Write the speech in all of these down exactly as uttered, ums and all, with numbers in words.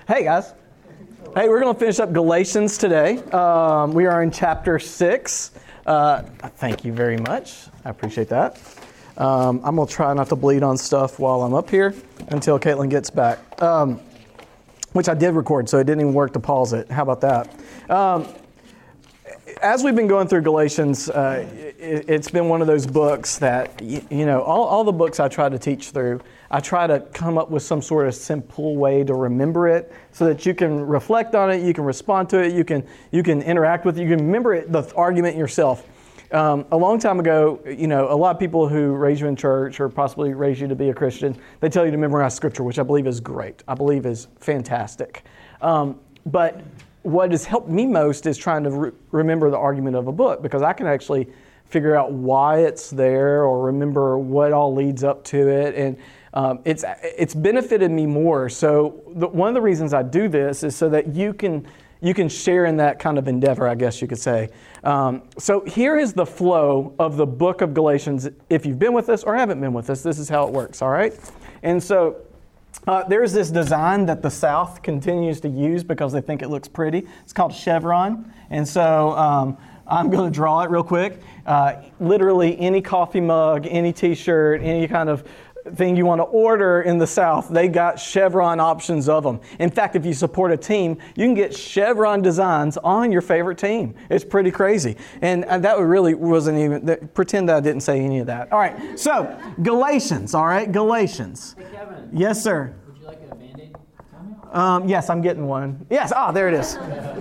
Hey, guys. Hey, we're going to finish up Galatians today. Um, we are in chapter six. Uh, thank you very much. I appreciate that. Um, I'm going to try not to bleed on stuff while I'm up here until Caitlin gets back, um, which I did record, so it didn't even work to pause it. How about that? Um, as we've been going through Galatians, uh, it, it's been one of those books that, you, you know, all, all the books I try to teach through, I try to come up with some sort of simple way to remember it so that you can reflect on it, you can respond to it, you can you can interact with it, you can remember it, the argument yourself. Um, a long time ago, you know, a lot of people who raise you in church or possibly raise you to be a Christian, they tell you to memorize Scripture, which I believe is great. I believe is fantastic. Um, but what has helped me most is trying to re- remember the argument of a book, because I can actually figure out why it's there or remember what all leads up to it. And um, it's it's benefited me more. So the, one of the reasons I do this is so that you can you can share in that kind of endeavor, I guess you could say. Um, so here is the flow of the book of Galatians. If you've been with us or haven't been with us, this is how it works, all right? And so uh, there's this design that the South continues to use because they think it looks pretty. It's called chevron. And so um, I'm going to draw it real quick. Uh, literally any coffee mug, any T-shirt, any kind of thing you want to order in the South, they got chevron options of them. In fact, if you support a team, you can get chevron designs on your favorite team. It's pretty crazy. And that really wasn't even, pretend that I didn't say any of that. All right, so Galatians, all right, Galatians. Hey, Kevin. Yes, sir. Would you like a Band-Aid? Um, yes, I'm getting one. Yes, ah, there it is.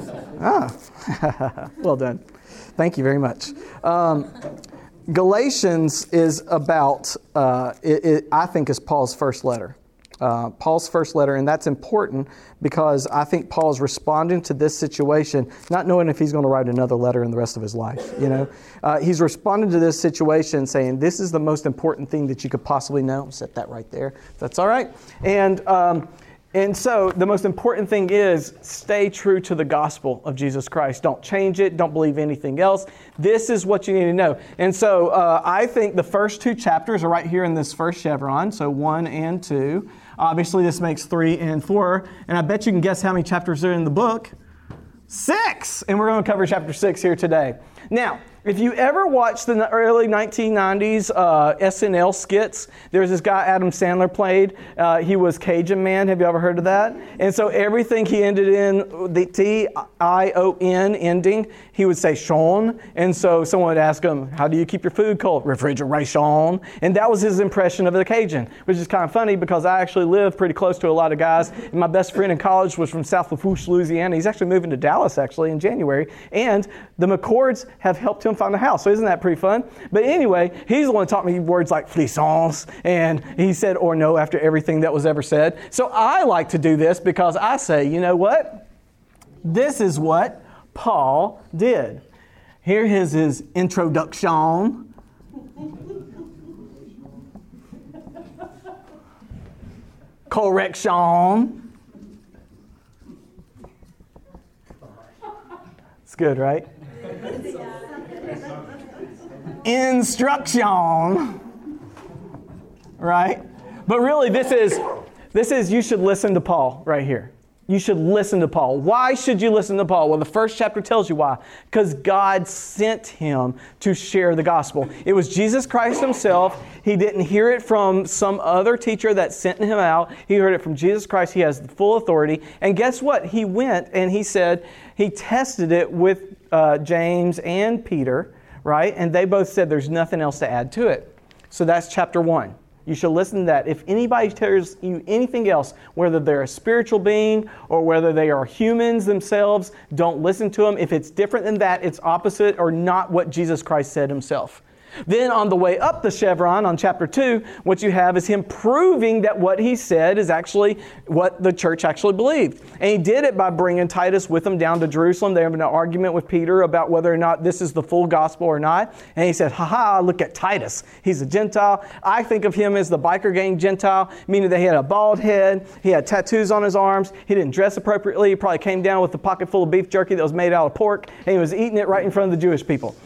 Ah, well done. Thank you very much. Um, Galatians is about, uh, it, it, I think, is Paul's first letter. Uh, Paul's first letter, and that's important because I think Paul's responding to this situation, not knowing if he's going to write another letter in the rest of his life. You know, uh, he's responding to this situation saying, this is the most important thing that you could possibly know. Set that right there. That's all right. And um, And so the most important thing is stay true to the gospel of Jesus Christ. Don't change it. Don't believe anything else. This is what you need to know. And so uh, I think the first two chapters are right here in this first chevron. So one and two. Obviously this makes three and four. And I bet you can guess how many chapters are in the book. Six! And we're going to cover chapter six here today. Now, if you ever watched the early nineteen nineties uh, S N L skits, there's this guy Adam Sandler played. Uh, he was Cajun Man. Have you ever heard of that? And so everything he ended in, the T I O N ending, he would say Sean. And so someone would ask him, how do you keep your food cold? Refrigeration. And that was his impression of the Cajun, which is kind of funny because I actually lived pretty close to a lot of guys. And my best friend in college was from South Lafourche, Louisiana. He's actually moving to Dallas, actually, in January. And the McCords have helped him find a house. So isn't that pretty fun? But anyway, he's the one who taught me words like flissons, and he said or no after everything that was ever said. So I like to do this because I say, you know what? This is what Paul did. Here is his introduction. Correction. It's good, right? Instruction, right? But really, this is this is you should listen to Paul right here. You should listen to Paul. Why should you listen to Paul? Well, the first chapter tells you why. Because God sent him to share the gospel. It was Jesus Christ himself. He didn't hear it from some other teacher that sent him out. He heard it from Jesus Christ. He has the full authority. And guess what? He went and he said, he tested it with uh, James and Peter, right? And they both said there's nothing else to add to it. So that's chapter one. You should listen to that. If anybody tells you anything else, whether they're a spiritual being or whether they are humans themselves, don't listen to them. If it's different than that, it's opposite or not what Jesus Christ said himself. Then on the way up the chevron on chapter two, what you have is him proving that what he said is actually what the church actually believed. And he did it by bringing Titus with him down to Jerusalem. They have an argument with Peter about whether or not this is the full gospel or not. And he said, ha ha, look at Titus. He's a Gentile. I think of him as the biker gang Gentile, meaning that he had a bald head. He had tattoos on his arms. He didn't dress appropriately. He probably came down with a pocket full of beef jerky that was made out of pork. And he was eating it right in front of the Jewish people.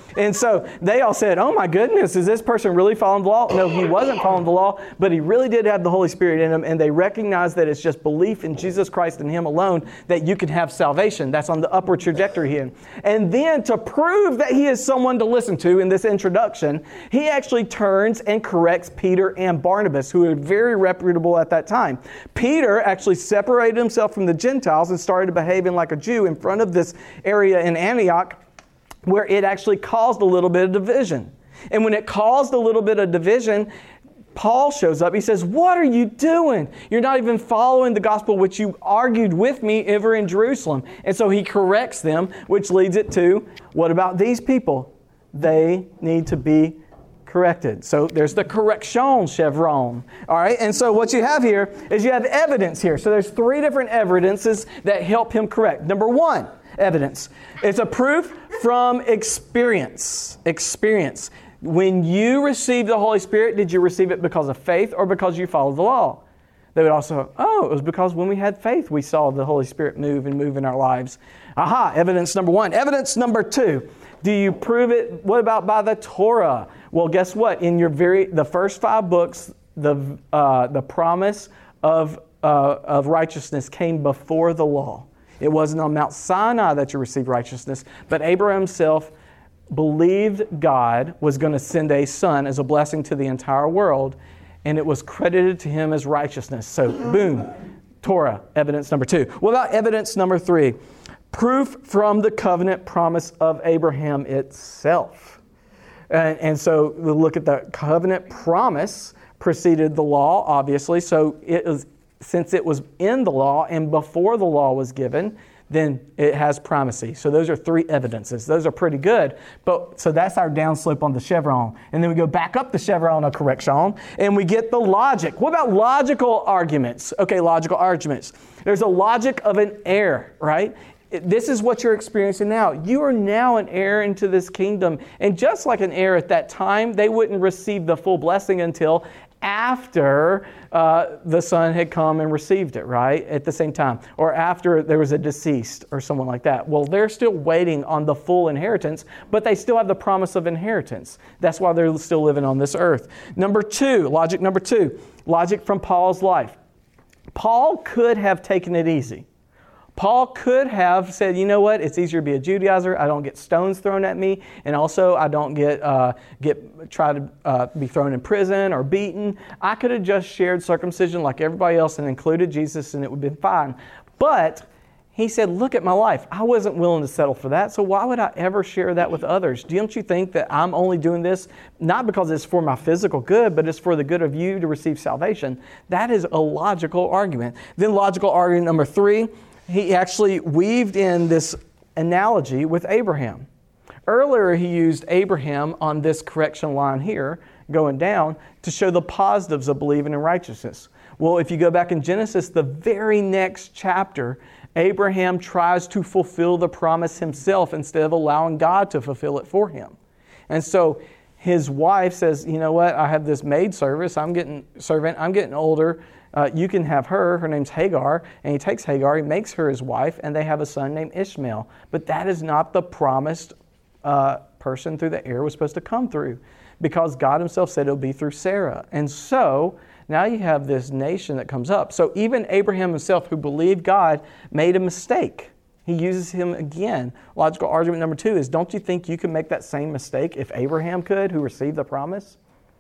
And so they all said, oh my goodness, is this person really following the law? No, he wasn't following the law, but he really did have the Holy Spirit in him. And they recognized that it's just belief in Jesus Christ and him alone that you can have salvation. That's on the upward trajectory here. And then to prove that he is someone to listen to in this introduction, he actually turns and corrects Peter and Barnabas, who were very reputable at that time. Peter actually separated himself from the Gentiles and started behaving like a Jew in front of this area in Antioch, where it actually caused a little bit of division. And when it caused a little bit of division, Paul shows up. He says, what are you doing? You're not even following the gospel which you argued with me ever in Jerusalem. And so he corrects them, which leads it to, what about these people? They need to be corrected. So there's the correction chevron. All right. And so what you have here is you have evidence here. So there's three different evidences that help him correct. Number one, evidence. It's a proof from experience. Experience. When you received the Holy Spirit, did you receive it because of faith or because you followed the law? They would also, oh, it was because when we had faith, we saw the Holy Spirit move and move in our lives. Aha, evidence number one. Evidence number two. Do you prove it? What about by the Torah? Well, guess what? In your very the first five books, the uh, the promise of uh, of righteousness came before the law. It wasn't on Mount Sinai that you received righteousness, but Abraham himself believed God was going to send a son as a blessing to the entire world, and it was credited to him as righteousness. So, boom, Torah, evidence number two. What about evidence number three? Proof from the covenant promise of Abraham itself. And, and so we look at the covenant promise preceded the law, obviously. So it was, since it was in the law and before the law was given, then it has primacy. So those are three evidences. Those are pretty good. But so that's our downslope on the chevron. And then we go back up the chevron of correction and we get the logic. What about logical arguments? Okay, logical arguments. There's a logic of an heir, right? This is what you're experiencing now. You are now an heir into this kingdom. And just like an heir at that time, they wouldn't receive the full blessing until after uh, the son had come and received it, right? At the same time. Or after there was a deceased or someone like that. Well, they're still waiting on the full inheritance, but they still have the promise of inheritance. That's why they're still living on this earth. Number two, logic number two, logic from Paul's life. Paul could have taken it easy. Paul could have said, you know what, it's easier to be a Judaizer. I don't get stones thrown at me. And also I don't get uh, get try to uh, be thrown in prison or beaten. I could have just shared circumcision like everybody else and included Jesus and it would have been fine. But he said, look at my life. I wasn't willing to settle for that. So why would I ever share that with others? Don't you think that I'm only doing this not because it's for my physical good, but it's for the good of you to receive salvation? That is a logical argument. Then logical argument number three, he actually weaved in this analogy with Abraham. Earlier, he used Abraham on this correction line here, going down, to show the positives of believing in righteousness. Well, if you go back in Genesis, the very next chapter, Abraham tries to fulfill the promise himself instead of allowing God to fulfill it for him. And so his wife says, you know what, I have this maid service, I'm getting servant, I'm getting older. Uh, you can have her. Her name's Hagar. And he takes Hagar, he makes her his wife, and they have a son named Ishmael. But that is not the promised uh, person through the heir was supposed to come through, because God himself said it'll be through Sarah. And so now you have this nation that comes up. So even Abraham himself, who believed God, made a mistake. He uses him again. Logical argument number two is, don't you think you can make that same mistake if Abraham could, who received the promise?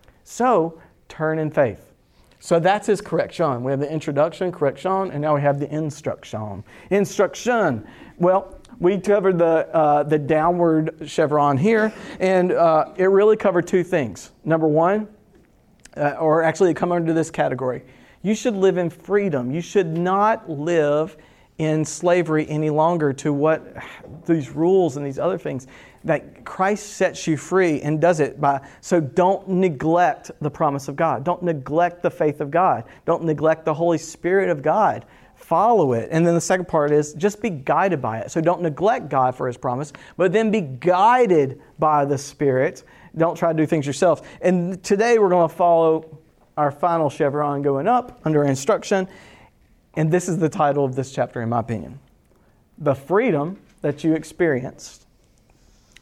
So turn in faith. So that's his correction. We have the introduction, correction, and now we have the instruction. Instruction. Well, we covered the uh, the downward chevron here, and uh, it really covered two things. Number one, uh, or actually it come under this category. You should live in freedom. You should not live in slavery any longer to what these rules and these other things. That Christ sets you free and does it by, so don't neglect the promise of God. Don't neglect the faith of God. Don't neglect the Holy Spirit of God. Follow it. And then the second part is just be guided by it. So don't neglect God for his promise, but then be guided by the Spirit. Don't try to do things yourself. And today we're going to follow our final chevron going up under instruction. And this is the title of this chapter, in my opinion. The freedom that you experienced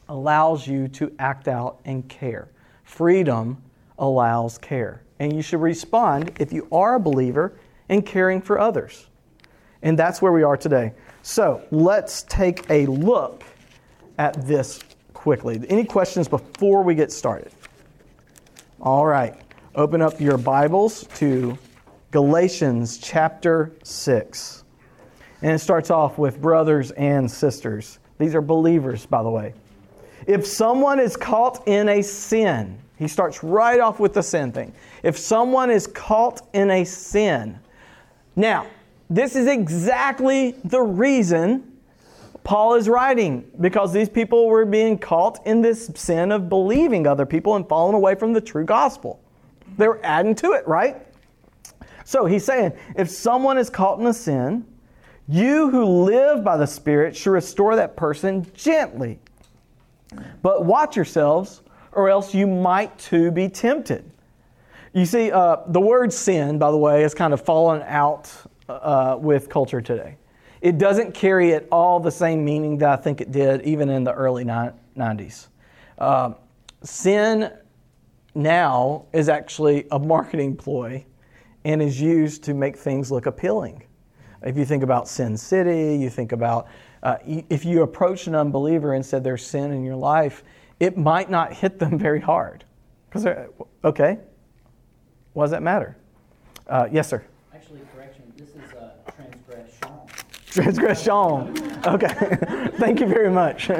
allows you to act out and care. Freedom allows care. And you should respond, if you are a believer, in caring for others. And that's where we are today. So let's take a look at this quickly. Any questions before we get started? All right. Open up your Bibles to Galatians chapter six. And it starts off with brothers and sisters. These are believers, by the way. If someone is caught in a sin, he starts right off with the sin thing. If someone is caught in a sin. Now, this is exactly the reason Paul is writing, because these people were being caught in this sin of believing other people and falling away from the true gospel. They were adding to it, right? So he's saying, if someone is caught in a sin, you who live by the Spirit should restore that person gently. But watch yourselves, or else you might too be tempted. You see, uh, the word sin, by the way, has kind of fallen out uh, with culture today. It doesn't carry at all the same meaning that I think it did even in the early nineties. Uh, sin now is actually a marketing ploy and is used to make things look appealing. If you think about Sin City, you think about uh, if you approach an unbeliever and said there's sin in your life, it might not hit them very hard. Because okay, what does that matter? Uh, yes, sir. Actually, correction. This is uh, transgression. Transgression. Okay. Thank you very much.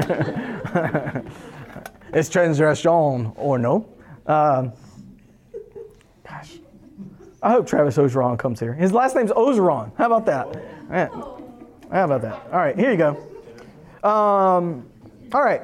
It's transgression or no. Um, gosh. I hope Travis Ogeron comes here. His last name's Ogeron. How about that? Yeah. How about that? All right, here you go. Um, all right.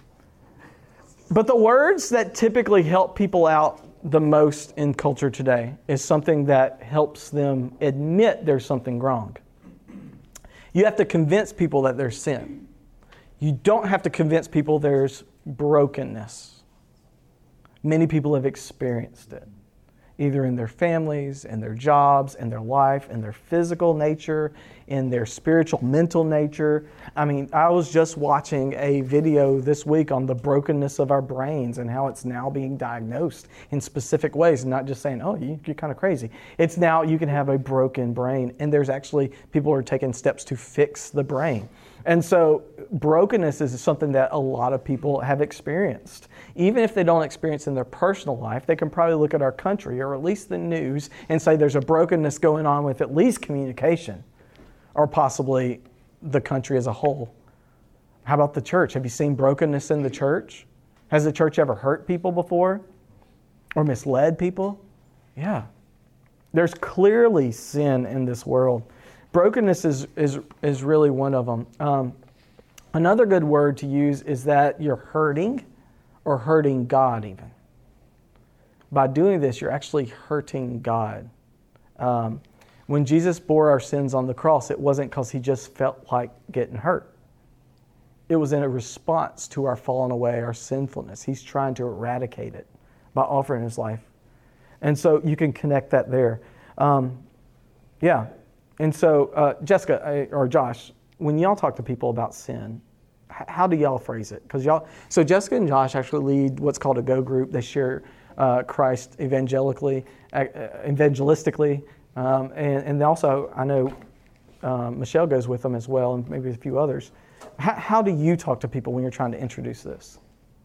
But the words that typically help people out the most in culture today is something that helps them admit there's something wrong. You have to convince people that there's sin. You don't have to convince people there's brokenness. Many people have experienced it, either in their families, in their jobs, in their life, in their physical nature, in their spiritual, mental nature. I mean, I was just watching a video this week on the brokenness of our brains and how it's now being diagnosed in specific ways, and not just saying, oh, you're kind of crazy. It's now you can have a broken brain, and there's actually people who are taking steps to fix the brain. And so brokenness is something that a lot of people have experienced. Even if they don't experience it in their personal life, they can probably look at our country or at least the news and say there's a brokenness going on with at least communication or possibly the country as a whole. How about the church? Have you seen brokenness in the church? Has the church ever hurt people before or misled people? Yeah. There's clearly sin in this world. Brokenness is, is, is really one of them. Um, another good word to use is that you're hurting or hurting God even. By doing this, you're actually hurting God. Um, when Jesus bore our sins on the cross, it wasn't because he just felt like getting hurt. It was in a response to our falling away, our sinfulness. He's trying to eradicate it by offering his life. And so you can connect that there. Um, yeah. And so, uh, Jessica or Josh, when y'all talk to people about sin, h- how do y'all phrase it? Because y'all, so Jessica and Josh actually lead what's called a Go group. They share uh, Christ evangelically, uh, evangelistically, um, and, and also I know um, Michelle goes with them as well, and maybe a few others. H- how do you talk to people when you're trying to introduce this?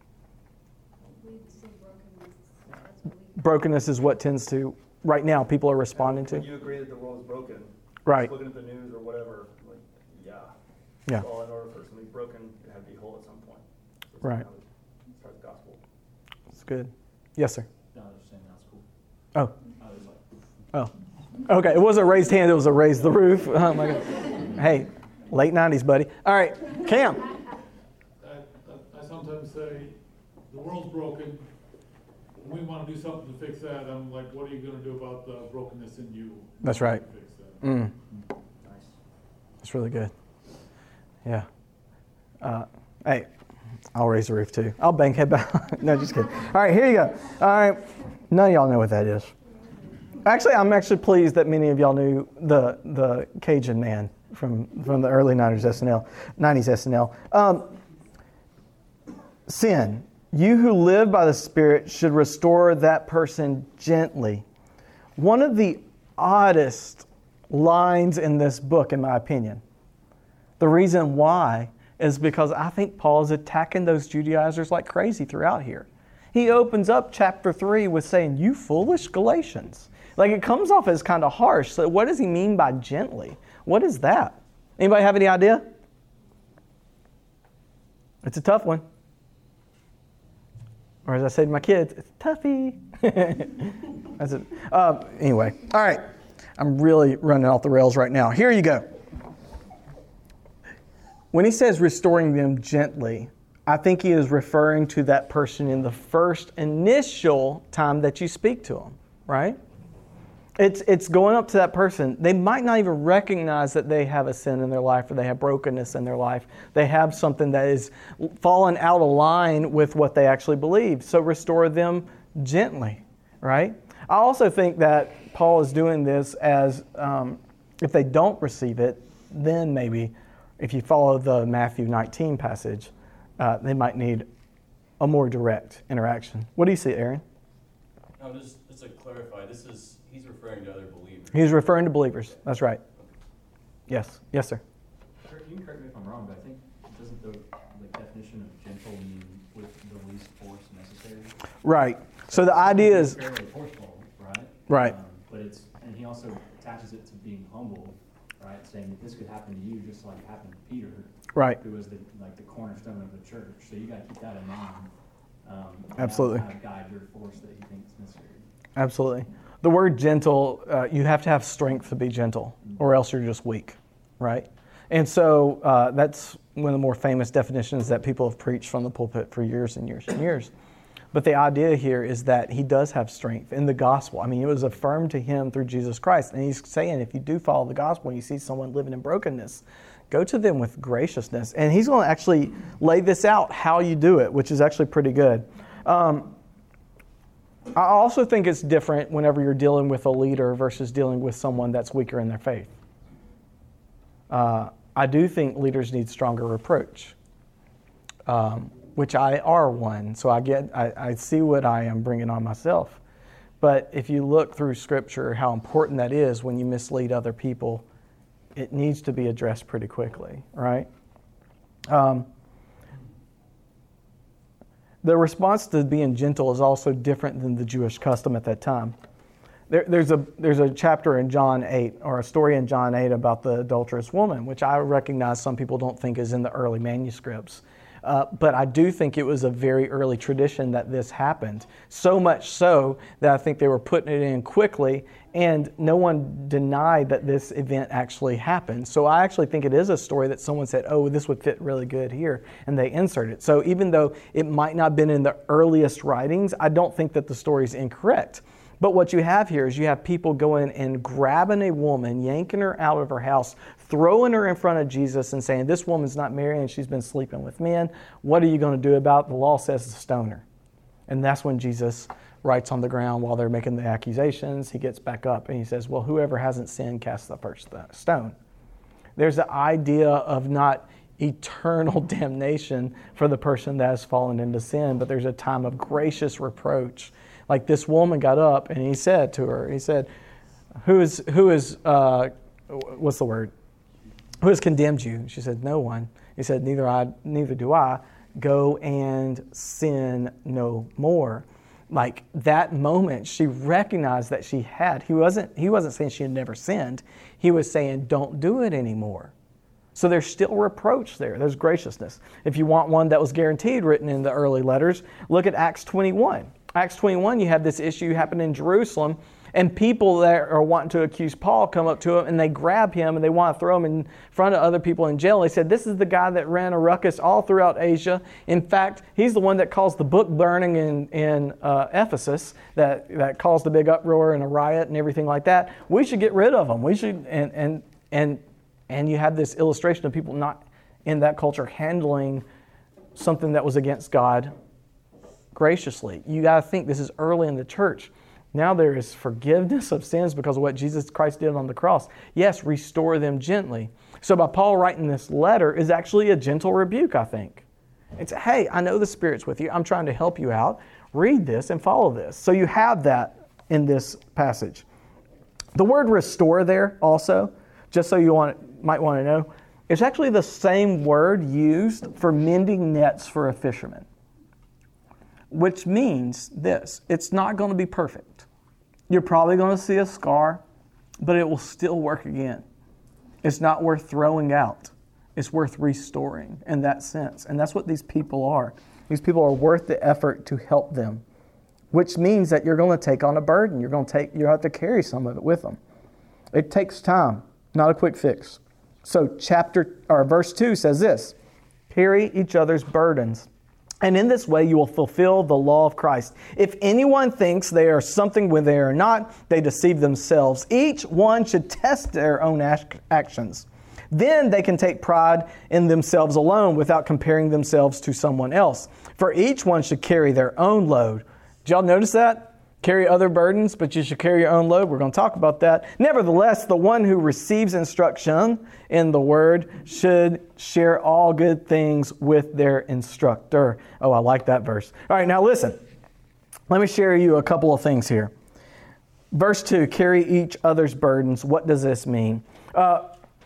We see brokenness. That's what we Brokenness is what tends to right now people are responding to. When you agree that the world is broken. Right. Looking at the news or whatever, like, yeah. Yeah. Well, in order for something to be broken, it had to be whole at some point. So it's Right. kind of start the gospel. That's good. Yes, sir. No, I was saying that's cool. Oh. I was like, Oh. Okay. It wasn't a raised hand. It was a raise the roof. Oh my God. Hey, late nineties, buddy. All right, Cam. I, I sometimes say, the world's broken, we want to do something to fix that. I'm like, what are you going to do about the brokenness in you? That's right. To fix that? Mm, nice. that's really good. Yeah. Uh, hey, I'll raise the roof too. I'll bang head back. No, just kidding. All right, here you go. All right. None of y'all know what that is. Actually, I'm actually pleased that many of y'all knew the the Cajun Man from, from the early nineties S N L, nineties S N L. Um, sin. You who live by the Spirit should restore that person gently. One of the oddest lines in this book, in my opinion. The reason why is because I think Paul is attacking those Judaizers like crazy throughout here. He opens up chapter three with saying, you foolish Galatians. Like, it comes off as kind of harsh. So what does he mean by gently? What is that? Anybody have any idea? It's a tough one. Or as I say to my kids, it's toughy. That's it. Uh, anyway, all right. I'm really running off the rails right now. Here you go. When he says restoring them gently, I think he is referring to that person in the first initial time that you speak to them, right? It's it's going up to that person. They might not even recognize that they have a sin in their life or they have brokenness in their life. They have something that is fallen out of line with what they actually believe. So restore them gently, right? I also think that Paul is doing this as um, if they don't receive it, then maybe if you follow the Matthew nineteen passage, uh, they might need a more direct interaction. What do you see, Aaron? No, just, just to clarify, this is, he's referring to other believers. He's referring to believers. That's right. Yes. Yes, sir. Kurt, you can correct me if I'm wrong, but I think, doesn't the, the definition of gentle mean with the least force necessary? Right. So the idea is... It's fairly forceful, right? Right. Um, but it's, and he also attaches it to being humble, right? Saying that this could happen to you just like it happened to Peter, Right. who was the, like the cornerstone of the church. So you got to keep that in mind. Um, and Absolutely. Kind of guide your force that you think is necessary. Absolutely. The word gentle, uh, you have to have strength to be gentle, or else you're just weak, right? And so uh, that's one of the more famous definitions that people have preached from the pulpit for years and years and years. But the idea here is that he does have strength in the gospel. I mean, it was affirmed to him through Jesus Christ. And he's saying if you do follow the gospel and you see someone living in brokenness, go to them with graciousness. And he's going to actually lay this out, how you do it, which is actually pretty good. Um, I also think it's different whenever you're dealing with a leader versus dealing with someone that's weaker in their faith. Uh, I do think leaders need stronger reproach, um, which I are one. So I get, I, I see what I am bringing on myself. But if you look through Scripture, how important that is when you mislead other people, it needs to be addressed pretty quickly, right? Um, the response to being gentle is also different than the Jewish custom at that time. There, there's a there's a chapter in John eight, or a story in John eight about the adulterous woman, which I recognize some people don't think is in the early manuscripts. Uh, but I do think it was a very early tradition that this happened. So much so that I think they were putting it in quickly, and no one denied that this event actually happened. So I actually think it is a story that someone said, oh, this would fit really good here, and they insert it. So even though it might not have been in the earliest writings, I don't think that the story is incorrect. But what you have here is you have people going and grabbing a woman, yanking her out of her house, throwing her in front of Jesus and saying, this woman's not married and she's been sleeping with men. What are you going to do about it? The law says to stone her. And that's when Jesus writes on the ground while they're making the accusations. He gets back up and he says, well, whoever hasn't sinned, cast the first stone. There's the idea of not eternal damnation for the person that has fallen into sin, but there's a time of gracious reproach. Like this woman got up and he said to her, he said, who is, who is, uh, what's the word? Who has condemned you? She said, no one. He said, neither I, neither do I. Go and sin no more. Like that moment, she recognized that she had. He wasn't, he wasn't saying she had never sinned. He was saying, don't do it anymore. So there's still reproach there. There's graciousness. If you want one that was guaranteed written in the early letters, look at Acts twenty-one. Acts twenty-one, you have this issue happen in Jerusalem, and people that are wanting to accuse Paul come up to him and they grab him and they want to throw him in front of other people in jail. They said, this is the guy that ran a ruckus all throughout Asia. In fact, he's the one that caused the book burning in, in uh, Ephesus, that, that caused a big uproar and a riot and everything like that. We should get rid of him. We should, and and and and you have this illustration of people not in that culture handling something that was against God graciously. You got to think this is early in the church. Now there is forgiveness of sins because of what Jesus Christ did on the cross. Yes, restore them gently. So by Paul writing this letter is actually a gentle rebuke, I think. and say, hey, I know the Spirit's with you. I'm trying to help you out. Read this and follow this. So you have that in this passage. The word restore there also, just so you want, might want to know, it's actually the same word used for mending nets for a fisherman, which means this: it's not going to be perfect. You're probably going to see a scar, but it will still work again. It's not worth throwing out. It's worth restoring in that sense. And that's what these people are. These people are worth the effort to help them, which means that you're going to take on a burden. You're going to take, you have to carry some of it with them. It takes time, not a quick fix. So chapter or verse two says this: carry each other's burdens, and in this way you will fulfill the law of Christ. If anyone thinks they are something when they are not, they deceive themselves. Each one should test their own actions. Then they can take pride in themselves alone without comparing themselves to someone else. For each one should carry their own load. Did y'all notice that? Carry other burdens, but you should carry your own load. We're going to talk about that. Nevertheless, the one who receives instruction in the word should share all good things with their instructor. Oh, I like that verse. All right, now listen. Let me share you a couple of things here. Verse two, carry each other's burdens. What does this mean? Uh,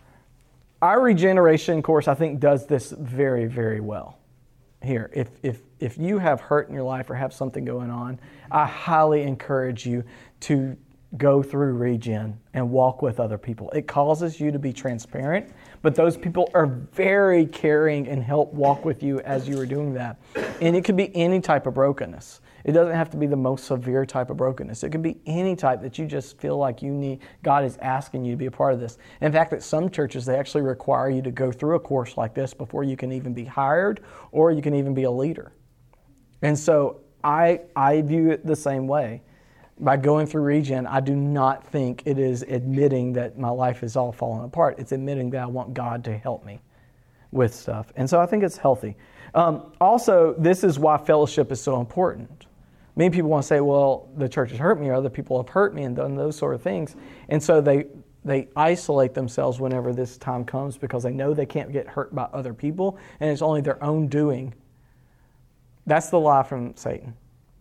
our regeneration course, I think, does this very, very well. Here, if if if you have hurt in your life or have something going on, I highly encourage you to go through Regen and walk with other people. It causes you to be transparent, but those people are very caring and help walk with you as you are doing that. And it could be any type of brokenness. It doesn't have to be the most severe type of brokenness. It could be any type that you just feel like you need, God is asking you to be a part of this. In fact, at some churches, they actually require you to go through a course like this before you can even be hired or you can even be a leader. And so I, I view it the same way. By going through Regen, I do not think it is admitting that my life is all falling apart. It's admitting that I want God to help me with stuff. And so I think it's healthy. Um, also, this is why fellowship is so important. Many people want to say, well, the church has hurt me, or other people have hurt me and done those sort of things. And so they they isolate themselves whenever this time comes because they know they can't get hurt by other people, and it's only their own doing. That's the lie from Satan.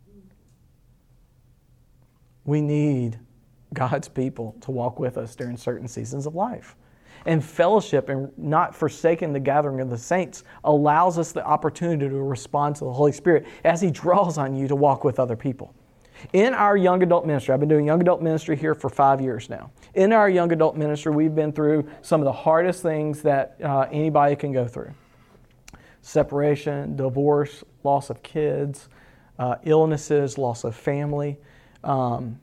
We need God's people to walk with us during certain seasons of life. And fellowship and not forsaking the gathering of the saints allows us the opportunity to respond to the Holy Spirit as He draws on you to walk with other people. In our young adult ministry, I've been doing young adult ministry here for five years now. In our young adult ministry, we've been through some of the hardest things that uh, anybody can go through. Separation, divorce, loss of kids, uh, illnesses, loss of family. Um,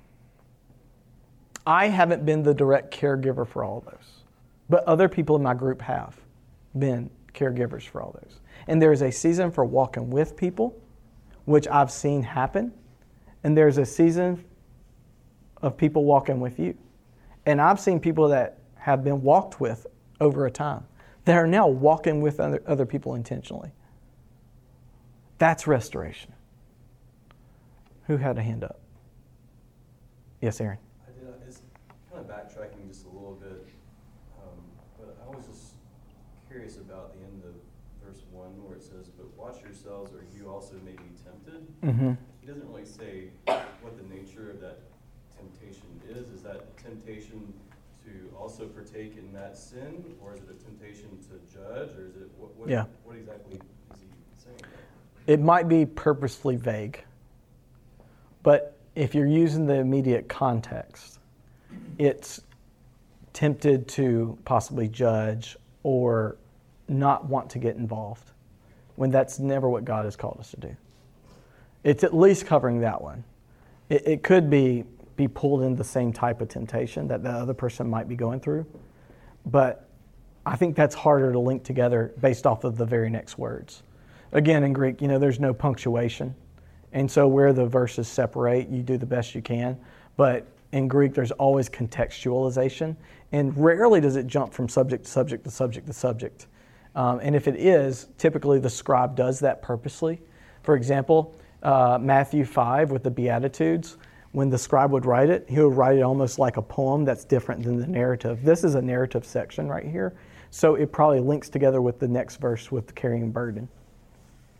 I haven't been the direct caregiver for all of those. But other people in my group have been caregivers for all those. And there's a season for walking with people, which I've seen happen. And there's a season of people walking with you. And I've seen people that have been walked with over a time that are now walking with other, other people intentionally. That's restoration. Who had a hand up? Yes, Aaron. I did. uh, It's kind of backtracking just a little bit. Um, but I was just curious about the end of verse one where it says, but watch yourselves or you also may be tempted. Mm-hmm. He doesn't really say what the nature of that temptation is. Is that temptation to also partake in that sin, or is it a temptation to judge, or is it, what, what, Yeah. what exactly is he saying there? It might be purposefully vague. But if you're using the immediate context, it's tempted to possibly judge or not want to get involved, when that's never what God has called us to do. It's at least covering that one. It, it could be be pulled into the same type of temptation that the other person might be going through, but I think that's harder to link together based off of the very next words. Again, in Greek, you know, there's no punctuation, and so where the verses separate, you do the best you can, but in Greek, there's always contextualization, and rarely does it jump from subject to subject to subject to subject. Um, and if it is, typically the scribe does that purposely. For example, uh, Matthew five with the Beatitudes, when the scribe would write it, he would write it almost like a poem that's different than the narrative. This is a narrative section right here, so it probably links together with the next verse with the carrying burden.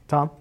Tom?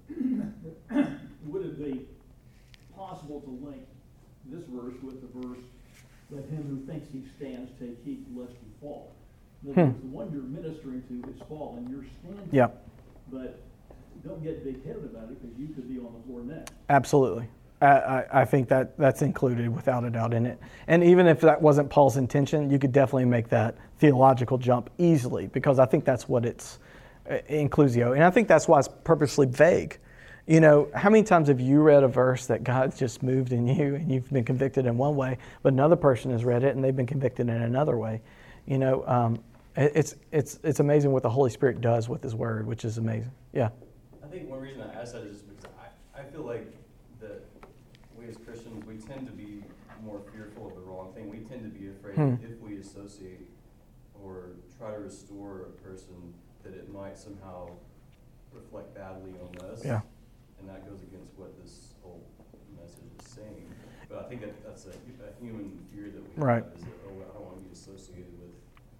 Would it be possible to link this verse with the verse, "Let him who thinks he stands take heed lest he fall"? In other Hmm. words, the one you're ministering to is falling, you're standing. Yeah, But don't get big-headed about it, because you could be on the floor next. absolutely. I, I, I think that that's included without a doubt in it. And even if that wasn't Paul's intention, you could definitely make that theological jump easily, because I think that's what it's uh, inclusio. And I think that's why it's purposely vague. You know, how many times have you read a verse that God's just moved in you and you've been convicted in one way, but another person has read it and they've been convicted in another way? You know, um, it, it's it's it's amazing what the Holy Spirit does with His Word, which is amazing. Yeah. I think one reason I asked that is because I, I feel like that we as Christians, we tend to be more fearful of the wrong thing. We tend to be afraid Hmm. that if we associate or try to restore a person, that it might somehow reflect badly on us. Yeah. And that goes against what this whole message is saying. But I think that that's a, a human fear that we Right. have, is that, oh, I don't want to be associated with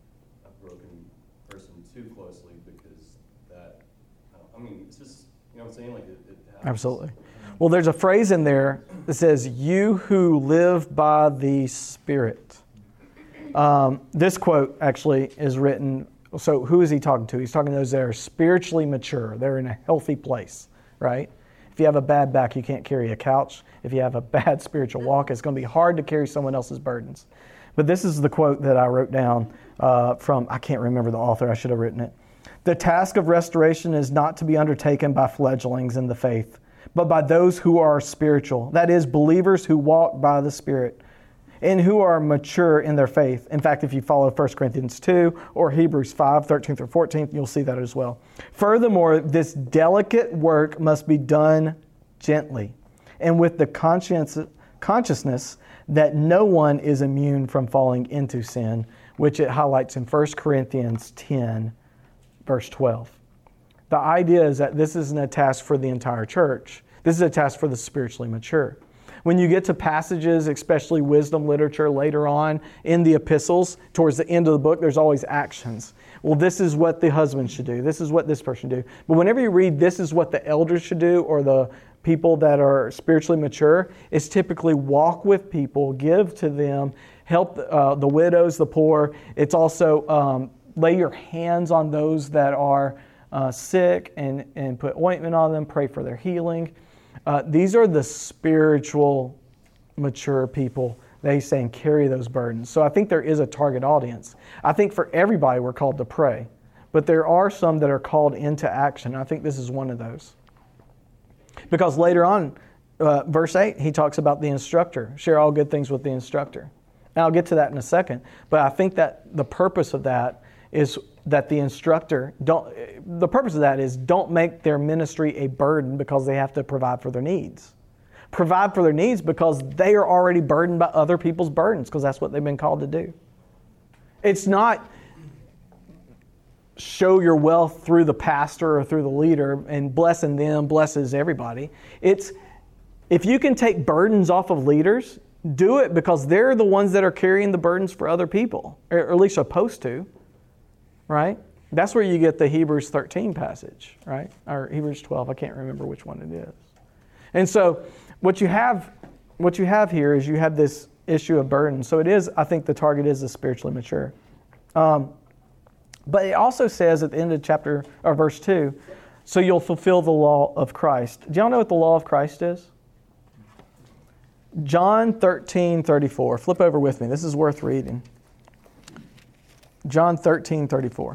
a broken person too closely, because that, I mean, it's just, you know what I'm saying? Like, it, it happens. Absolutely. Well, there's a phrase in there that says, "You who live by the Spirit." Um, this quote actually is written, so who is he talking to? He's talking to those that are spiritually mature. They're in a healthy place, right? If you have a bad back, you can't carry a couch. If you have a bad spiritual walk, it's going to be hard to carry someone else's burdens. But this is the quote that I wrote down uh, from, I can't remember the author, I should have written it. "The task of restoration is not to be undertaken by fledglings in the faith, but by those who are spiritual, that is, believers who walk by the Spirit, and who are mature in their faith." In fact, if you follow First Corinthians two or Hebrews five, thirteen through fourteen, you'll see that as well. "Furthermore, this delicate work must be done gently, and with the conscience, consciousness that no one is immune from falling into sin," which it highlights in First Corinthians ten, verse twelve. The idea is that this isn't a task for the entire church. This is a task for the spiritually mature. When you get to passages, especially wisdom literature later on in the epistles, towards the end of the book, there's always actions. Well, this is what the husband should do. This is what this person should do. But whenever you read, "This is what the elders should do," or the people that are spiritually mature, it's typically walk with people, give to them, help uh, the widows, the poor. It's also um, lay your hands on those that are uh, sick and, and put ointment on them, pray for their healing. Uh, these are the spiritual mature people that he's saying carry those burdens. So I think there is a target audience. I think for everybody we're called to pray, but there are some that are called into action. I think this is one of those. Because later on, uh, verse eight, he talks about the instructor. Share all good things with the instructor. And I'll get to that in a second. But I think that the purpose of that is that the instructor, don't. the purpose of that is don't make their ministry a burden because they have to provide for their needs. Provide for their needs because they are already burdened by other people's burdens, because that's what they've been called to do. It's not show your wealth through the pastor or through the leader and blessing them blesses everybody. It's if you can take burdens off of leaders, do it because they're the ones that are carrying the burdens for other people, or at least supposed to, right? That's where you get the Hebrews thirteen passage, right? Or Hebrews twelve, I can't remember which one it is. And so what you have what you have here is you have this issue of burden. So it is, I think the target is the spiritually mature. Um, but it also says at the end of chapter or verse two, so you'll fulfill the law of Christ. Do y'all know what the law of Christ is? John thirteen thirty-four. Flip over with me. This is worth reading. John thirteen thirty-four.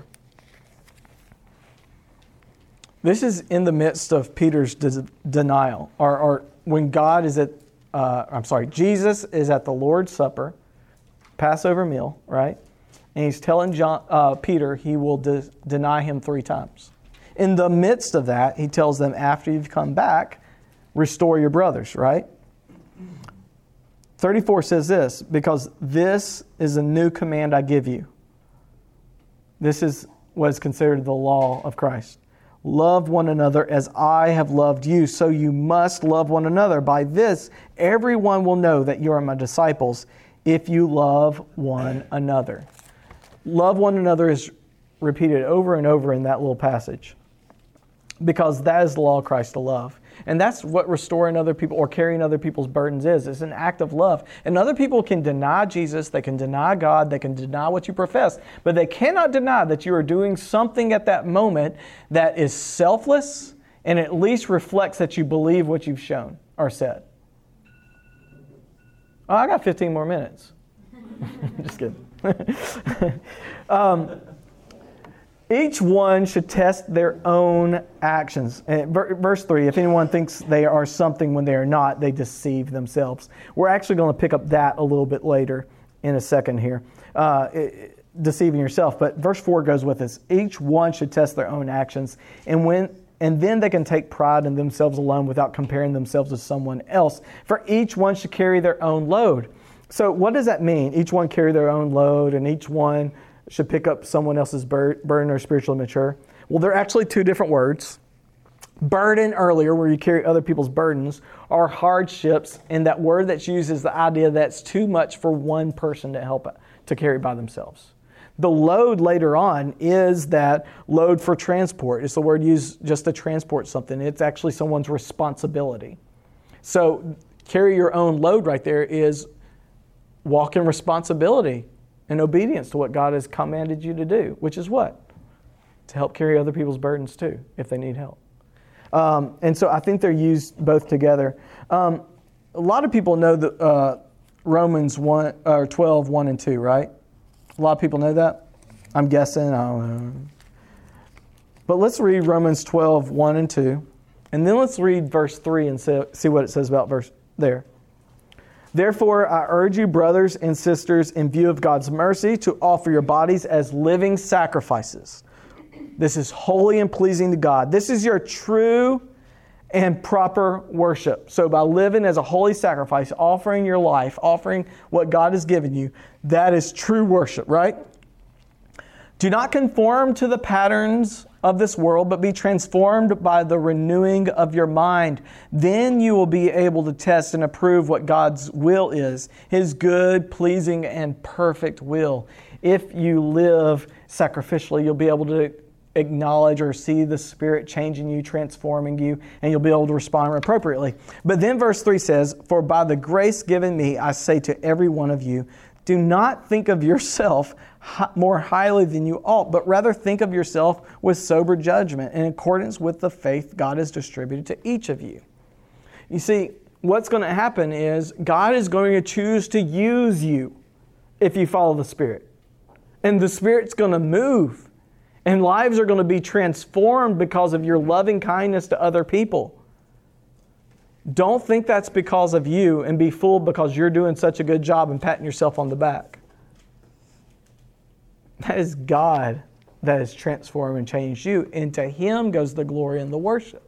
This is in the midst of Peter's de- denial, or, or when God is at, uh, I'm sorry, Jesus is at the Lord's Supper, Passover meal, right? And he's telling John, uh, Peter he will de- deny him three times. In the midst of that, he tells them, after you've come back, restore your brothers, right? thirty-four says this, because this is a new command I give you. This is what is considered the law of Christ. Love one another as I have loved you, so you must love one another. By this, everyone will know that you are my disciples if you love one another. Love one another is repeated over and over in that little passage. because that is the law of Christ to love. And that's what restoring other people or carrying other people's burdens is. It's an act of love. And other people can deny Jesus, they can deny God, they can deny what you profess, but they cannot deny that you are doing something at that moment that is selfless and at least reflects that you believe what you've shown or said. Oh, I got fifteen more minutes. Just kidding. um, Each one should test their own actions. And verse three, if anyone thinks they are something when they are not, they deceive themselves. We're actually going to pick up that a little bit later in a second here. Uh, it, deceiving yourself. But verse four goes with this. Each one should test their own actions. And when and then they can take pride in themselves alone without comparing themselves to someone else. For each one should carry their own load. So what does that mean? Each one carry their own load and each one should pick up someone else's bur- burden or spiritually mature? Well, they're actually two different words. Burden earlier, where you carry other people's burdens, are hardships, and that word that's used is the idea that's too much for one person to help to carry by themselves. The load later on is that load for transport. It's the word used just to transport something. It's actually someone's responsibility. So carry your own load right there is walk in responsibility and obedience to what God has commanded you to do, which is what? To help carry other people's burdens too, if they need help. Um, and so I think they're used both together. Um, a lot of people know the, uh, Romans one, or twelve, one and two, right? A lot of people know that? I'm guessing. I don't know. But let's read Romans twelve, one and two. And then let's read verse three and see what it says about verse there. Therefore, I urge you, brothers and sisters, in view of God's mercy, to offer your bodies as living sacrifices. This is holy and pleasing to God. This is your true and proper worship. So by living as a holy sacrifice, offering your life, offering what God has given you, that is true worship, right? Do not conform to the patterns of this world, but be transformed by the renewing of your mind. Then you will be able to test and approve what God's will is, His good, pleasing, and perfect will. If you live sacrificially, you'll be able to acknowledge or see the Spirit changing you, transforming you, and you'll be able to respond appropriately. But then verse three says, for by the grace given me, I say to every one of you, do not think of yourself more highly than you ought, but rather think of yourself with sober judgment in accordance with the faith God has distributed to each of you. You see, what's going to happen is God is going to choose to use you if you follow the Spirit. And the Spirit's going to move. And lives are going to be transformed because of your loving kindness to other people. Don't think that's because of you and be fooled because you're doing such a good job and patting yourself on the back. That is God that has transformed and changed you. And to Him goes the glory and the worship.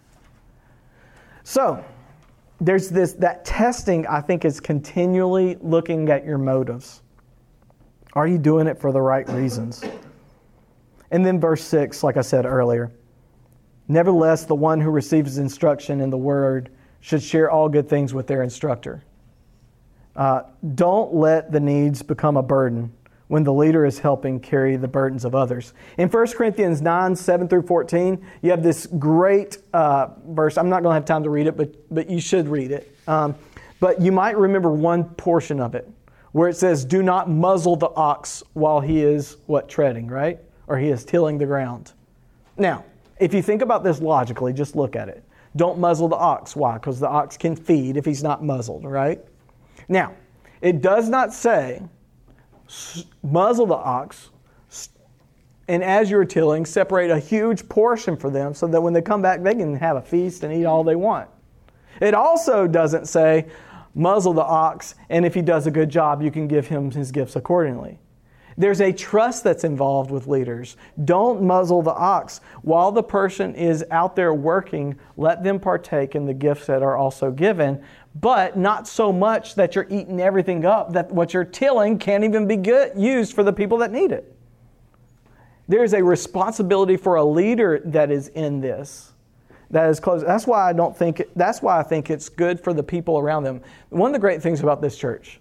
So, there's this, that testing I think is continually looking at your motives. Are you doing it for the right reasons? And then verse six, like I said earlier, nevertheless, the one who receives instruction in the word should share all good things with their instructor. Uh, don't let the needs become a burden when the leader is helping carry the burdens of others. In First Corinthians nine, seven through fourteen, you have this great uh, verse. I'm not going to have time to read it, but, but you should read it. Um, but you might remember one portion of it where it says, do not muzzle the ox while he is, what, treading, right? Or he is tilling the ground. Now, if you think about this logically, just look at it. Don't muzzle the ox. Why? Because the ox can feed if he's not muzzled, right? Now, it does not say muzzle the ox, and as you're tilling, separate a huge portion for them so that when they come back, they can have a feast and eat all they want. It also doesn't say muzzle the ox, and if he does a good job, you can give him his gifts accordingly. There's a trust that's involved with leaders. Don't muzzle the ox. While the person is out there working, let them partake in the gifts that are also given, but not so much that you're eating everything up, that what you're tilling can't even be good, used for the people that need it. There's a responsibility for a leader that is in this. That is close. That's why I don't think, that's why I think it's good for the people around them. One of the great things about this church,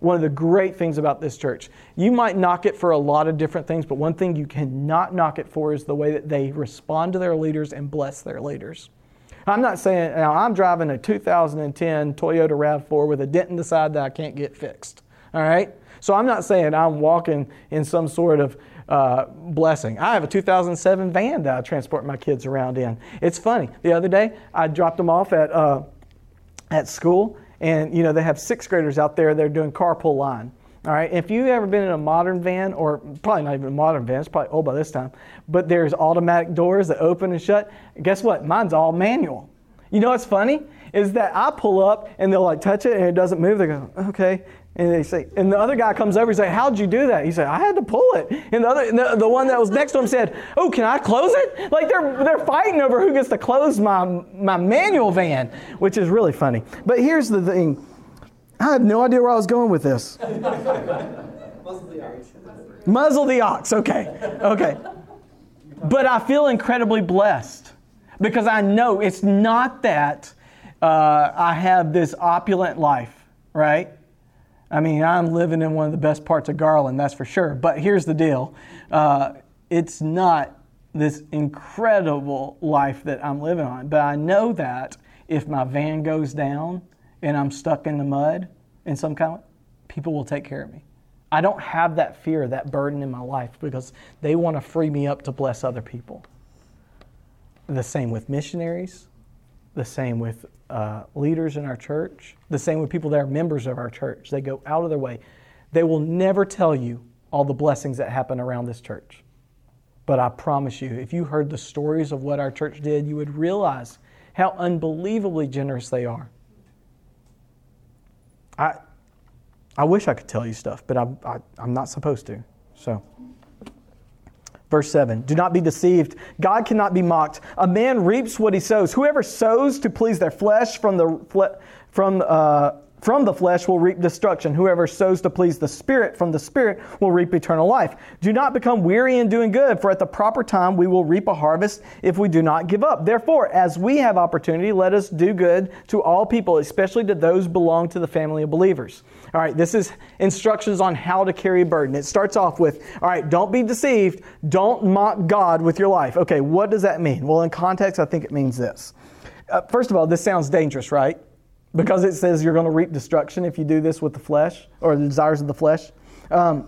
One of the great things about this church. You might knock it for a lot of different things, but one thing you cannot knock it for is the way that they respond to their leaders and bless their leaders. I'm not saying, now I'm driving a two thousand ten Toyota RAV four with a dent in the side that I can't get fixed. All right? So I'm not saying I'm walking in some sort of uh, blessing. I have a two thousand seven van that I transport my kids around in. It's funny. The other day, I dropped them off at uh, at school. And, you know, they have sixth graders out there. They're doing carpool line. All right. If you've ever been in a modern van, or probably not even a modern van, it's probably old by this time, but there's automatic doors that open and shut. Guess what? Mine's all manual. You know what's funny? Is that I pull up and they'll like touch it and it doesn't move. They go, okay. And they say, and the other guy comes over and say, how'd you do that? He said, I had to pull it. And the other, the, the one that was next to him said, oh, can I close it? Like they're they're fighting over who gets to close my my manual van, which is really funny. But here's the thing. I have no idea where I was going with this. Muzzle the ox. Muzzle the ox. Okay. Okay. But I feel incredibly blessed because I know it's not that uh, I have this opulent life, right? I mean, I'm living in one of the best parts of Garland, that's for sure. But here's the deal. Uh, it's not this incredible life that I'm living on. But I know that if my van goes down and I'm stuck in the mud in some kind of way, people will take care of me. I don't have that fear, that burden in my life because they want to free me up to bless other people. The same with missionaries. The same with uh, leaders in our church. The same with people that are members of our church. They go out of their way. They will never tell you all the blessings that happen around this church. But I promise you, if you heard the stories of what our church did, you would realize how unbelievably generous they are. I I wish I could tell you stuff, but I'm, I, I'm not supposed to. So, verse seven, do not be deceived. God cannot be mocked. A man reaps what he sows. Whoever sows to please their flesh from the fle- from uh, from the flesh will reap destruction. Whoever sows to please the Spirit from the Spirit will reap eternal life. Do not become weary in doing good, for at the proper time we will reap a harvest if we do not give up. Therefore, as we have opportunity, let us do good to all people, especially to those who belong to the family of believers. All right, this is instructions on how to carry a burden. It starts off with, all right, don't be deceived. Don't mock God with your life. Okay, what does that mean? Well, in context, I think it means this. Uh, first of all, this sounds dangerous, right? Because it says you're going to reap destruction if you do this with the flesh or the desires of the flesh. Um,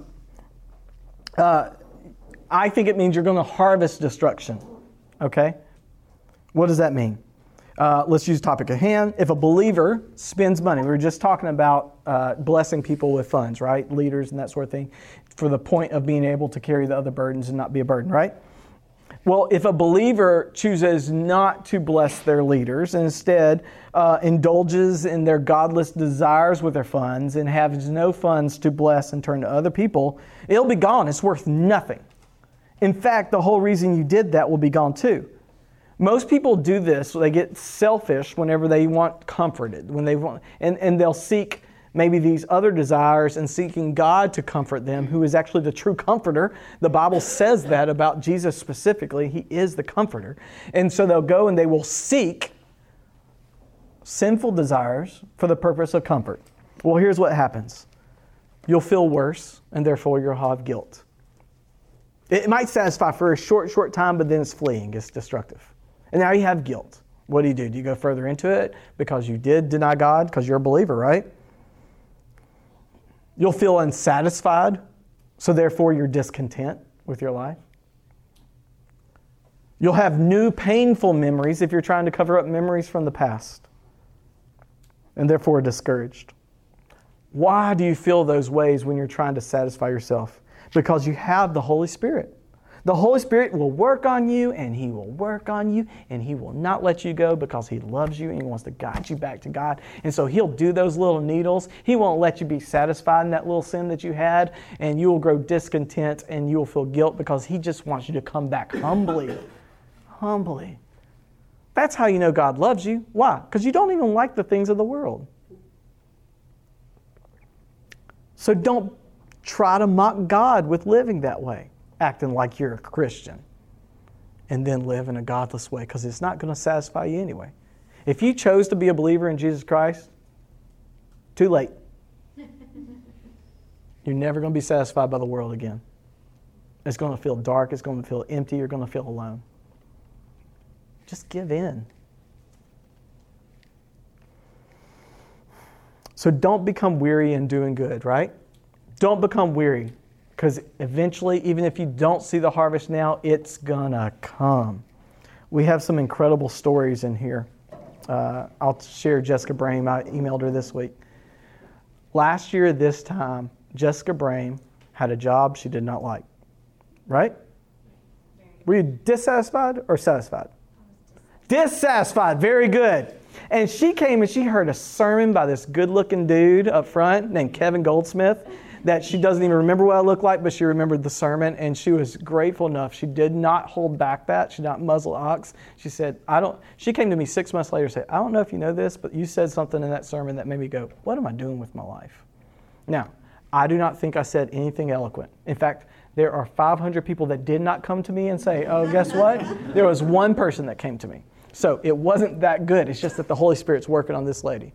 uh, I think it means you're going to harvest destruction. Okay? What does that mean? Uh, let's use the topic at hand. If a believer spends money, we were just talking about uh, blessing people with funds, right? Leaders and that sort of thing, for the point of being able to carry the other burdens and not be a burden, right? Well, if a believer chooses not to bless their leaders and instead uh, indulges in their godless desires with their funds and has no funds to bless and turn to other people, it'll be gone. It's worth nothing. In fact, the whole reason you did that will be gone too. Most people do this. They get selfish whenever they want comforted, when they want, and, and they'll seek maybe these other desires and seeking God to comfort them, who is actually the true comforter. The Bible says that about Jesus specifically. He is the comforter. And so they'll go and they will seek sinful desires for the purpose of comfort. Well, here's what happens. You'll feel worse, and therefore you'll have guilt. It might satisfy for a short, short time, but then it's fleeing. It's destructive. And now you have guilt. What do you do? Do you go further into it because you did deny God, because you're a believer, right? You'll feel unsatisfied, so therefore you're discontent with your life. You'll have new painful memories if you're trying to cover up memories from the past, and therefore discouraged. Why do you feel those ways when you're trying to satisfy yourself? Because you have the Holy Spirit. The Holy Spirit will work on you, and He will work on you, and He will not let you go because He loves you and He wants to guide you back to God. And so He'll do those little needles. He won't let you be satisfied in that little sin that you had, and you will grow discontent and you will feel guilt because He just wants you to come back humbly. Humbly. That's how you know God loves you. Why? Because you don't even like the things of the world. So don't try to mock God with living that way, acting like you're a Christian, and then live in a godless way, because it's not going to satisfy you anyway. If you chose to be a believer in Jesus Christ, too late. You're never going to be satisfied by the world again. It's going to feel dark. It's going to feel empty. You're going to feel alone. Just give in. So don't become weary in doing good, right? Don't become weary, because eventually, even if you don't see the harvest now, it's going to come. We have some incredible stories in here. Uh, I'll share Jessica Brame. I emailed her this week. Last year at this time, Jessica Brame had a job she did not like. Right? Were you dissatisfied or satisfied? Dissatisfied. Very good. And she came and she heard a sermon by this good-looking dude up front named Kevin Goldsmith that she doesn't even remember what I looked like, but she remembered the sermon, and she was grateful enough. She did not hold back that. She did not muzzle ox. She said, I don't, she came to me six months later and said, I don't know if you know this, but you said something in that sermon that made me go, what am I doing with my life? Now, I do not think I said anything eloquent. In fact, there are five hundred people that did not come to me and say, oh, guess what? There was one person that came to me. So it wasn't that good. It's just that the Holy Spirit's working on this lady.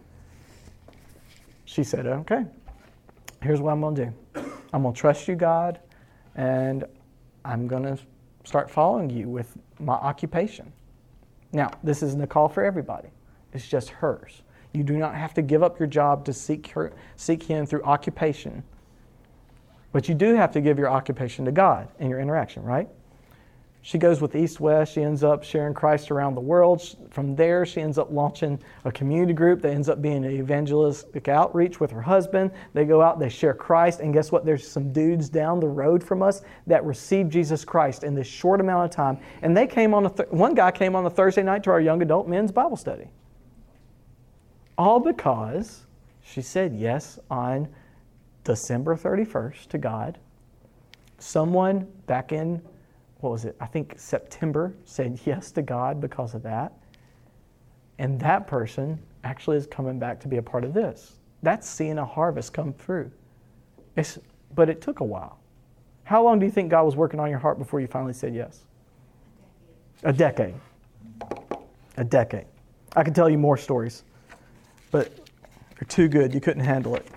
She said, okay, here's what I'm going to do. I'm going to trust you, God, and I'm going to start following you with my occupation. Now, this isn't a call for everybody. It's just hers. You do not have to give up your job to seek her, seek Him through occupation. But you do have to give your occupation to God in your interaction, right? She goes with East West. She ends up sharing Christ around the world. From there, she ends up launching a community group that ends up being an evangelistic outreach with her husband. They go out, they share Christ, and guess what? There's some dudes down the road from us that received Jesus Christ in this short amount of time. And they came on a th- one guy came on a Thursday night to our young adult men's Bible study. All because she said yes on December thirty-first to God. Someone back in, what was it? I think September said yes to God because of that. And that person actually is coming back to be a part of this. That's seeing a harvest come through. It's, but it took a while. How long do you think God was working on your heart before you finally said yes? A decade. A decade. I could tell you more stories, but they're too good. You couldn't handle it.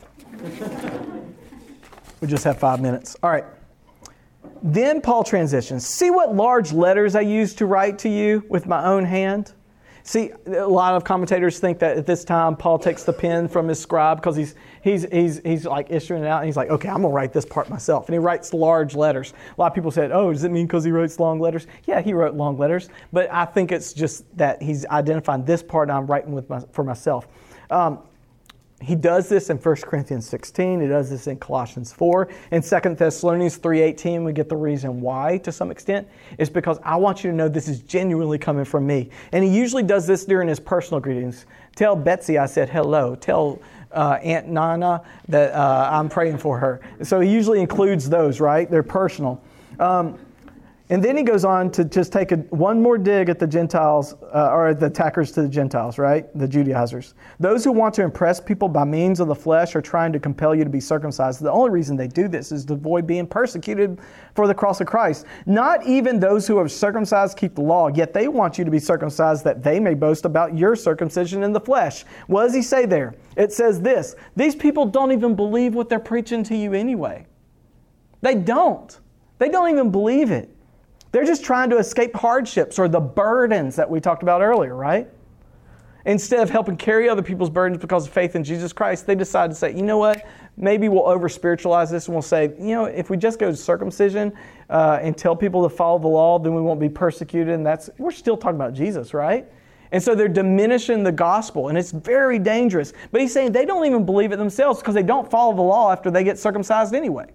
We just have five minutes. All right. Then Paul transitions. See what large letters I used to write to you with my own hand? See, a lot of commentators think that at this time Paul takes the pen from his scribe because he's he's he's he's like issuing it out, and he's like, okay, I'm gonna write this part myself, and he writes large letters. A lot of people said, oh, does it mean because he writes long letters? Yeah, he wrote long letters, but I think it's just that he's identifying this part I'm writing with my, for myself. Um, He does this in First Corinthians sixteen. He does this in Colossians four. In Second Thessalonians three eighteen, we get the reason why to some extent. It's because I want you to know this is genuinely coming from me. And he usually does this during his personal greetings. Tell Betsy I said hello. Tell uh, Aunt Nana that uh, I'm praying for her. So he usually includes those, right? They're personal. Um, And then he goes on to just take a, one more dig at the Gentiles, uh, or the attackers to the Gentiles, right? The Judaizers. Those who want to impress people by means of the flesh are trying to compel you to be circumcised. The only reason they do this is to avoid being persecuted for the cross of Christ. Not even those who are circumcised keep the law, yet they want you to be circumcised that they may boast about your circumcision in the flesh. What does he say there? It says this: these people don't even believe what they're preaching to you anyway. They don't. They don't even believe it. They're just trying to escape hardships or the burdens that we talked about earlier, right? Instead of helping carry other people's burdens because of faith in Jesus Christ, they decide to say, you know what? Maybe we'll over-spiritualize this and we'll say, you know, if we just go to circumcision uh, and tell people to follow the law, then we won't be persecuted. And that's, we're still talking about Jesus, right? And so they're diminishing the gospel, and it's very dangerous. But he's saying they don't even believe it themselves because they don't follow the law after they get circumcised anyway.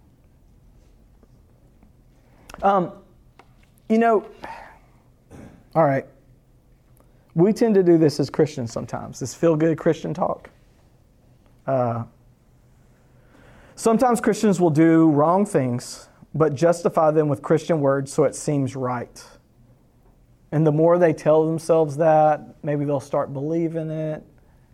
Um. You know, all right, we tend to do this as Christians sometimes, this feel-good Christian talk. Uh, sometimes Christians will do wrong things, but justify them with Christian words so it seems right. And the more they tell themselves that, maybe they'll start believing it,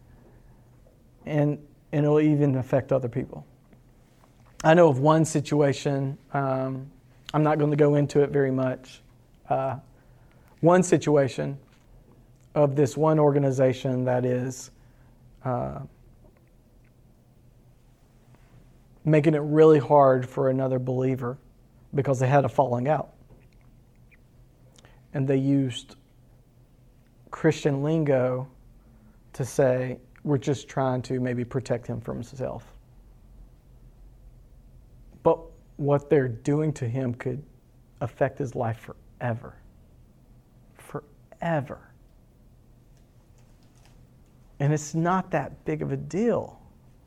and, and it'll even affect other people. I know of one situation, um, I'm not going to go into it very much. Uh, one situation of this one organization that is uh, making it really hard for another believer because they had a falling out. And they used Christian lingo to say, we're just trying to maybe protect him from himself. But what they're doing to him could affect his life forever. Forever. And it's not that big of a deal.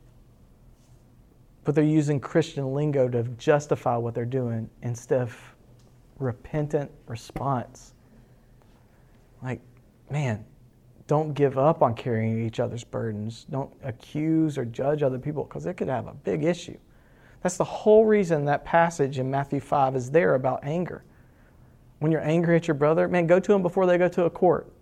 But they're using Christian lingo to justify what they're doing instead of repentant response. Like, man, don't give up on carrying each other's burdens. Don't accuse or judge other people because it could have a big issue. That's the whole reason that passage in Matthew five is there about anger. When you're angry at your brother, man, go to him before they go to a court.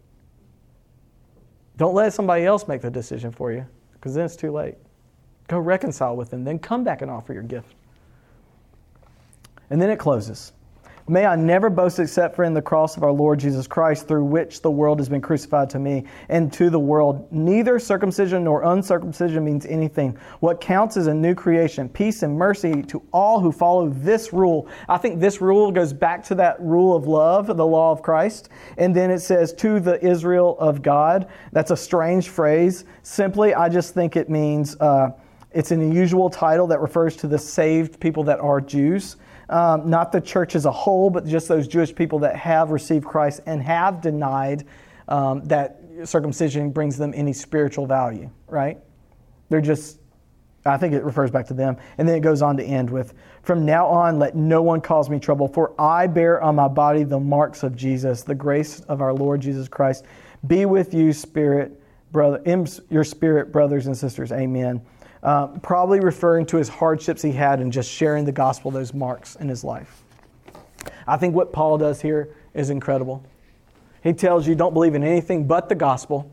Don't let somebody else make the decision for you because then it's too late. Go reconcile with them, then come back and offer your gift. And then it closes. May I never boast except for in the cross of our Lord Jesus Christ, through which the world has been crucified to me and to the world. Neither circumcision nor uncircumcision means anything. What counts is a new creation, peace and mercy to all who follow this rule. I think this rule goes back to that rule of love, the law of Christ. And then it says, to the Israel of God. That's a strange phrase. Simply, I just think it means, uh, it's an unusual title that refers to the saved people that are Jews. Um, not the church as a whole, but just those Jewish people that have received Christ and have denied um, that circumcision brings them any spiritual value, right? They're just, I think it refers back to them. And then it goes on to end with, from now on, let no one cause me trouble, for I bear on my body the marks of Jesus. The grace of our Lord Jesus Christ be with you, spirit, brother, in your spirit, brothers and sisters. Amen. Uh, probably referring to his hardships he had and just sharing the gospel, those marks in his life. I think what Paul does here is incredible. He tells you don't believe in anything but the gospel.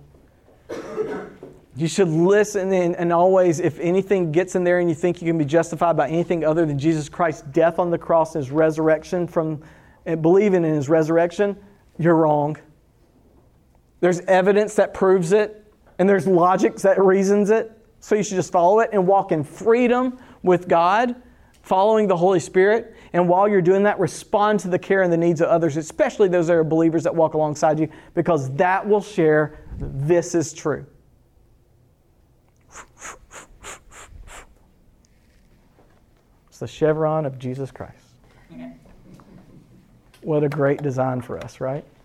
You should listen in, and always, if anything gets in there and you think you can be justified by anything other than Jesus Christ's death on the cross and his resurrection from and believing in his resurrection, you're wrong. There's evidence that proves it, and there's logic that reasons it. So you should just follow it and walk in freedom with God, following the Holy Spirit. And while you're doing that, respond to the care and the needs of others, especially those that are believers that walk alongside you, because that will share this is true. It's the chevron of Jesus Christ. What a great design for us, right?